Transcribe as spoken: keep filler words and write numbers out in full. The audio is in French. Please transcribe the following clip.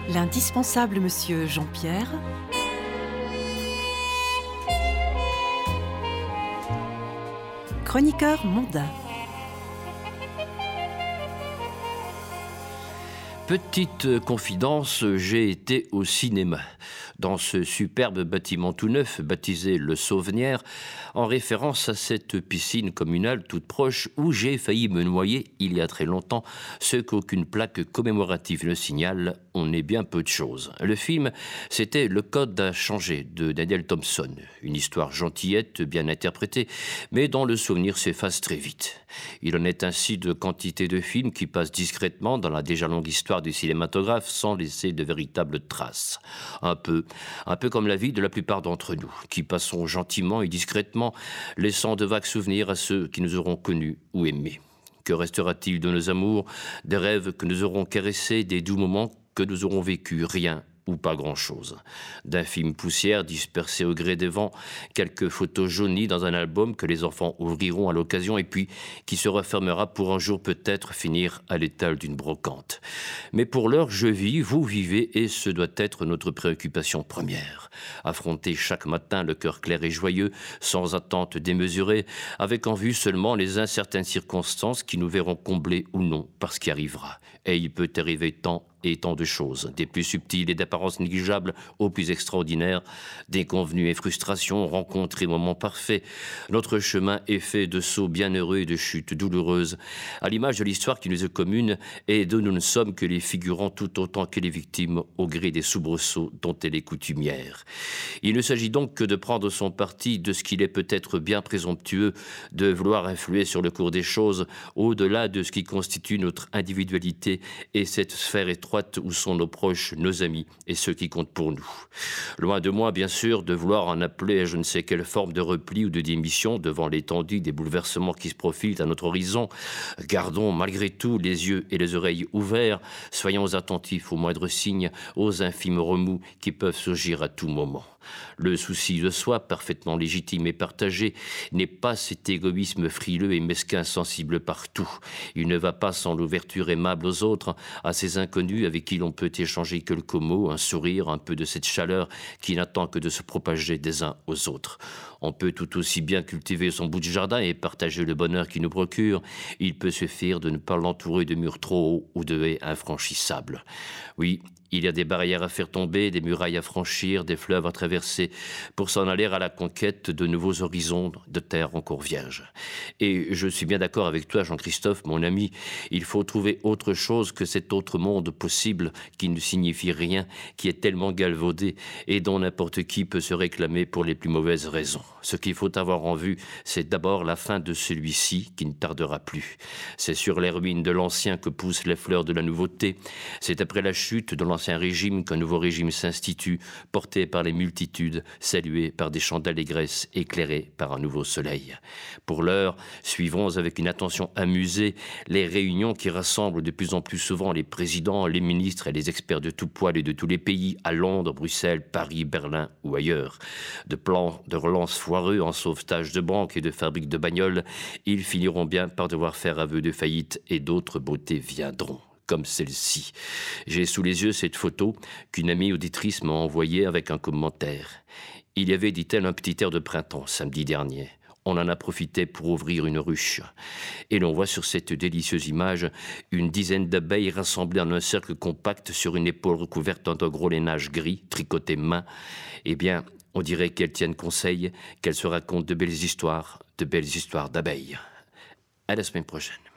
L'indispensable monsieur Jean-Pierre. Chroniqueur mondain. Petite confidence, j'ai été au cinéma, dans ce superbe bâtiment tout neuf, baptisé Le Sauvenière, en référence à cette piscine communale toute proche où j'ai failli me noyer il y a très longtemps, ce qu'aucune plaque commémorative ne signale, on est bien peu de choses. Le film, c'était Le Code a changé de Daniel Thompson, une histoire gentillette, bien interprétée, mais dont le souvenir s'efface très vite. Il en est ainsi de quantité de films qui passent discrètement dans la déjà longue histoire du cinématographe sans laisser de véritables traces. Un peu, un peu comme la vie de la plupart d'entre nous, qui passons gentiment et discrètement, laissant de vagues souvenirs à ceux qui nous auront connus ou aimés. Que restera-t-il de nos amours, des rêves que nous aurons caressés, des doux moments que nous aurons vécus? Rien ou pas grand-chose. D'infimes poussières dispersées au gré des vents, quelques photos jaunies dans un album que les enfants ouvriront à l'occasion et puis qui se refermera pour un jour peut-être finir à l'étal d'une brocante. Mais pour l'heure, je vis, vous vivez et ce doit être notre préoccupation première. Affronter chaque matin le cœur clair et joyeux, sans attente démesurée, avec en vue seulement les incertaines circonstances qui nous verront combler ou non par ce qui arrivera. Et il peut arriver tant et tant de choses, des plus subtiles et d'apparence négligeable aux plus extraordinaires, déconvenues et frustrations, rencontres et moments parfaits. Notre chemin est fait de sauts bienheureux et de chutes douloureuses, à l'image de l'histoire qui nous est commune et dont nous ne sommes que les figurants tout autant que les victimes au gré des soubresauts dont elle est coutumière. Il ne s'agit donc que de prendre son parti de ce qu'il est peut-être bien présomptueux de vouloir influer sur le cours des choses, au-delà de ce qui constitue notre individualité et cette sphère étroite où sont nos proches, nos amis et ceux qui comptent pour nous. Loin de moi, bien sûr, de vouloir en appeler à je ne sais quelle forme de repli ou de démission devant l'étendue des bouleversements qui se profilent à notre horizon. Gardons malgré tout les yeux et les oreilles ouverts, soyons attentifs aux moindres signes, aux infimes remous qui peuvent surgir à tout moment. Le souci de soi, parfaitement légitime et partagé, n'est pas cet égoïsme frileux et mesquin sensible partout. Il ne va pas sans l'ouverture aimable aux autres, à ces inconnus avec qui l'on peut échanger quelques mots, un sourire, un peu de cette chaleur qui n'attend que de se propager des uns aux autres. On peut tout aussi bien cultiver son bout de jardin et partager le bonheur qu'il nous procure. Il peut suffire de ne pas l'entourer de murs trop hauts ou de haies infranchissables. Oui, il y a des barrières à faire tomber, des murailles à franchir, des fleuves à traverser pour s'en aller à la conquête de nouveaux horizons de terre encore vierge. Et je suis bien d'accord avec toi, Jean-Christophe, mon ami, il faut trouver autre chose que cet autre monde possible qui ne signifie rien, qui est tellement galvaudé et dont n'importe qui peut se réclamer pour les plus mauvaises raisons. Ce qu'il faut avoir en vue, c'est d'abord la fin de celui-ci qui ne tardera plus. C'est sur les ruines de l'ancien que poussent les fleurs de la nouveauté. C'est après la chute de l'ancien régime qu'un nouveau régime s'institue, porté par les multitudes, salué par des chants d'allégresse, éclairé par un nouveau soleil. Pour l'heure, suivons avec une attention amusée les réunions qui rassemblent de plus en plus souvent les présidents, les ministres et les experts de tout poil et de tous les pays, à Londres, Bruxelles, Paris, Berlin ou ailleurs. De plans de relance foireux en sauvetage de banques et de fabriques de bagnoles, ils finiront bien par devoir faire aveu de faillite et d'autres beautés viendront. Comme celle-ci. J'ai sous les yeux cette photo qu'une amie auditrice m'a envoyée avec un commentaire. Il y avait, dit-elle, un petit air de printemps samedi dernier. On en a profité pour ouvrir une ruche. Et l'on voit sur cette délicieuse image une dizaine d'abeilles rassemblées en un cercle compact sur une épaule recouverte d'un gros lainage gris, tricoté main. Eh bien, on dirait qu'elles tiennent conseil, qu'elles se racontent de belles histoires, de belles histoires d'abeilles. À la semaine prochaine.